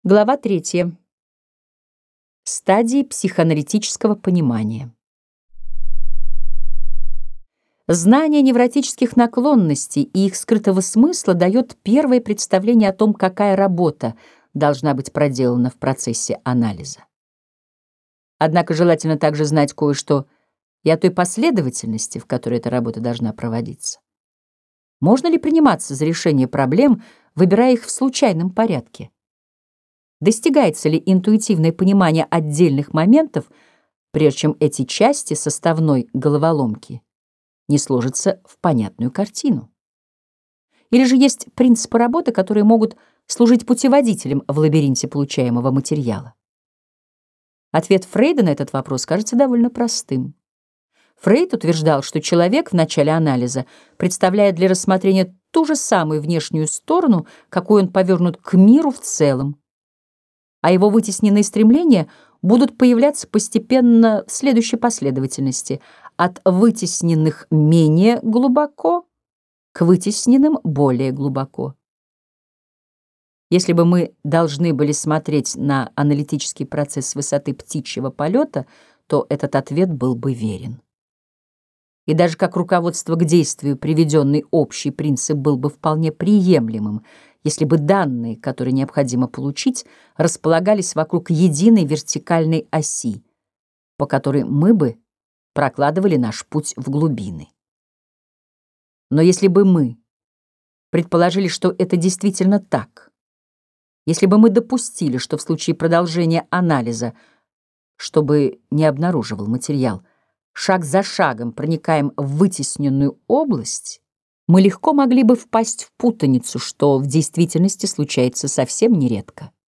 Глава 3. Стадии психоаналитического понимания. Знание невротических наклонностей и их скрытого смысла дает первое представление о том, какая работа должна быть проделана в процессе анализа. Однако желательно также знать кое-что и о той последовательности, в которой эта работа должна проводиться. Можно ли приниматься за решение проблем, выбирая их в случайном порядке? Достигается ли интуитивное понимание отдельных моментов, прежде чем эти части составной головоломки не сложатся в понятную картину? Или же есть принципы работы, которые могут служить путеводителем в лабиринте получаемого материала? Ответ Фрейда на этот вопрос кажется довольно простым. Фрейд утверждал, что человек в начале анализа представляет для рассмотрения ту же самую внешнюю сторону, какой он повернут к миру в целом, а его вытесненные стремления будут появляться постепенно в следующей последовательности: от вытесненных менее глубоко к вытесненным более глубоко. Если бы мы должны были смотреть на аналитический процесс с высоты птичьего полета, то этот ответ был бы верен. И даже как руководство к действию приведенный общий принцип был бы вполне приемлемым, если бы данные, которые необходимо получить, располагались вокруг единой вертикальной оси, по которой мы бы прокладывали наш путь в глубины. Но если бы мы предположили, что это действительно так, если бы мы допустили, что в случае продолжения анализа, что бы ни обнаруживал материал, шаг за шагом проникаем в вытесненную область, мы легко могли бы впасть в путаницу, что в действительности случается совсем нередко.